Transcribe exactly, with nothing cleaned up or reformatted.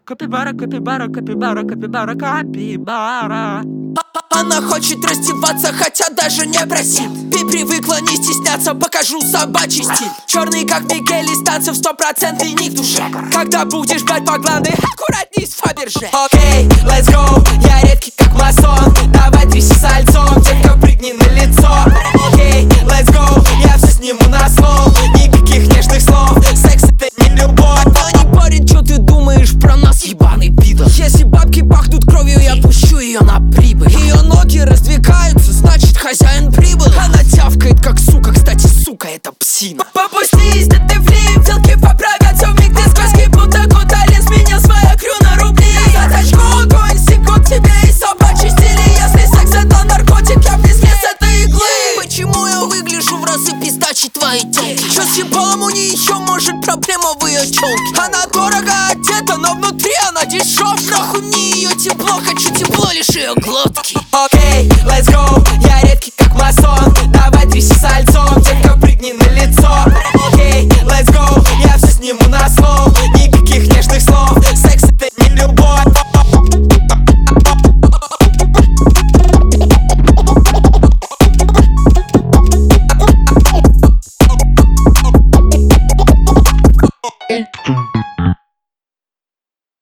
капибара, капибара, капибара, капибара, капибара. Она хочет раздеваться, хотя даже не просит. Ты привыкла не стесняться, покажу собачий стиль. Черный как Мигель из танцев, стопроцентный ник в душе. Когда будешь брать по главной, аккуратней с Фаберже. Окей, okay, let's go, я редкий как масон. Давай тряси сальцом, детка прыгни на лицо. Окей, okay, let's go, я все сниму на слов. Никаких нежных слов, секс это не любовь. Кто не парит, что ты думаешь про нас, ебаный пидор? Если бабки пахнут кровью, я пущу ее на прибыль. Ее ноги раздвигаются, значит хозяин прибыл. Она тявкает как сука, кстати, сука, это псина. Попустись, да ты влип, телки поправят все вмиг. Ты сказки, будто кутали, сменил свою крю на рубли. За тачку огонь, секунд тебе и собачий стиль. Если секс это наркотик, я близ лес этой иглы. Почему я выгляжу в разы пиздачи твоей тёлки? Чё с ебалом у нее еще, может, проблема в ее челке? Она дорого одета, но внутри она дешевка. Нахуй мне ее тепло, хочу тепло лишь ее глотки. Окей, okay, let's go,